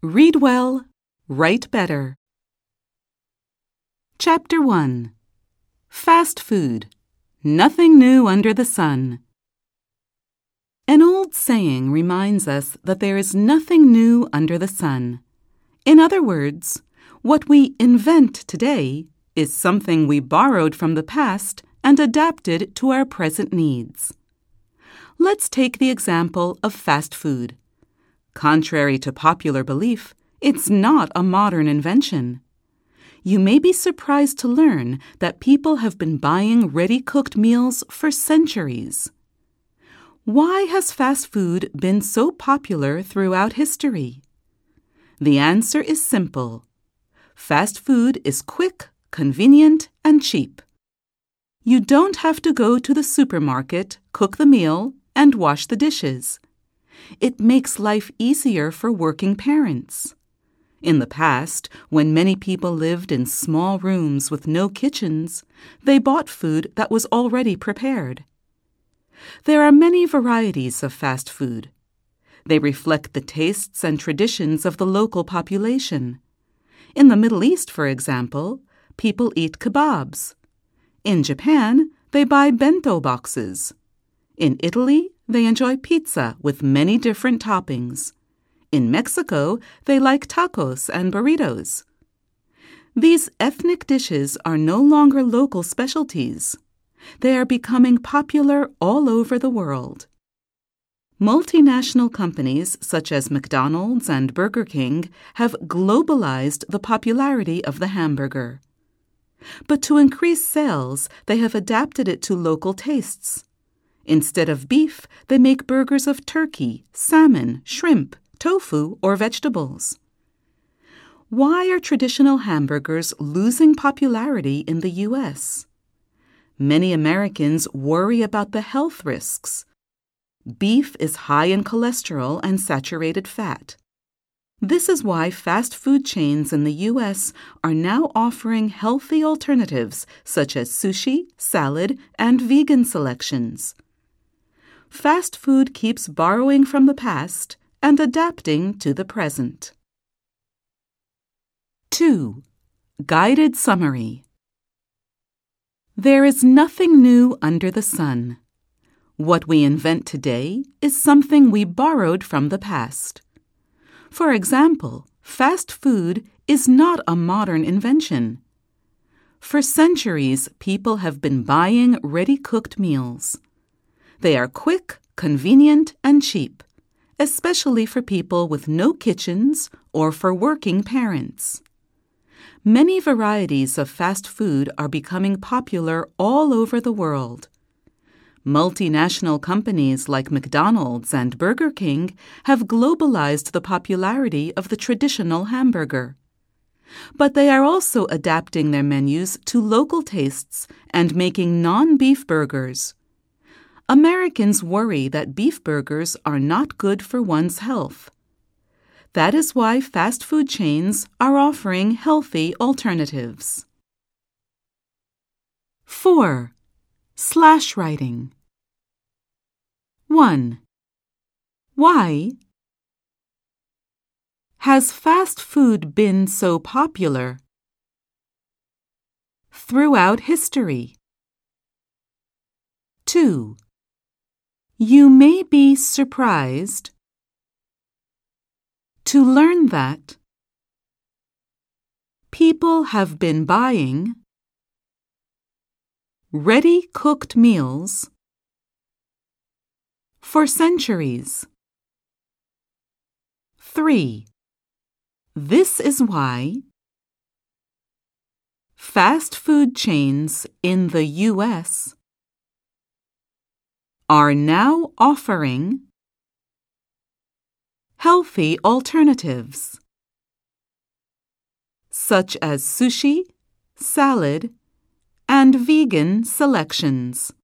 Read well, write better. Chapter 1. Fast food. Nothing new under the sun. An old saying reminds us that there is nothing new under the sun. In other words, what we invent today is something we borrowed from the past and adapted to our present needs. Let's take the example of fast food. Contrary to popular belief, it's not a modern invention. You may be surprised to learn that people have been buying ready-cooked meals for centuries. Why has fast food been so popular throughout history? The answer is simple. Fast food is quick, convenient, and cheap. You don't have to go to the supermarket, cook the meal, and wash the dishes. It makes life easier for working parents. In the past, when many people lived in small rooms with no kitchens, they bought food that was already prepared. There are many varieties of fast food. They reflect the tastes and traditions of the local population. In the Middle East, for example, people eat kebabs. In Japan, they buy bento boxes. In Italy, they enjoy pizza with many different toppings. In Mexico, they like tacos and burritos. These ethnic dishes are no longer local specialties. They are becoming popular all over the world. Multinational companies such as McDonald's and Burger King have globalized the popularity of the hamburger. But to increase sales, they have adapted it to local tastes. Instead of beef, they make burgers of turkey, salmon, shrimp, tofu, or vegetables. Why are traditional hamburgers losing popularity in the U.S.? Many Americans worry about the health risks. Beef is high in cholesterol and saturated fat. This is why fast food chains in the U.S. are now offering healthy alternatives such as sushi, salad, and vegan selections. Fast food keeps borrowing from the past and adapting to the present. 2. Guided Summary. There is nothing new under the sun. What we invent today is something we borrowed from the past. For example, fast food is not a modern invention. For centuries, people have been buying ready-cooked meals. They are quick, convenient, and cheap, especially for people with no kitchens or for working parents. Many varieties of fast food are becoming popular all over the world. Multinational companies like McDonald's and Burger King have globalized the popularity of the traditional hamburger. But they are also adapting their menus to local tastes and making non-beef burgers. Americans worry that beef burgers are not good for one's health. That is why fast food chains are offering healthy alternatives. 4. Slash writing. 1. Why has fast food been so popular? Throughout history. 2. You may be surprised to learn that people have been buying ready-cooked meals for centuries. 3. This is why fast food chains in the U.S. are now offering healthy alternatives, such as sushi, salad, and vegan selections.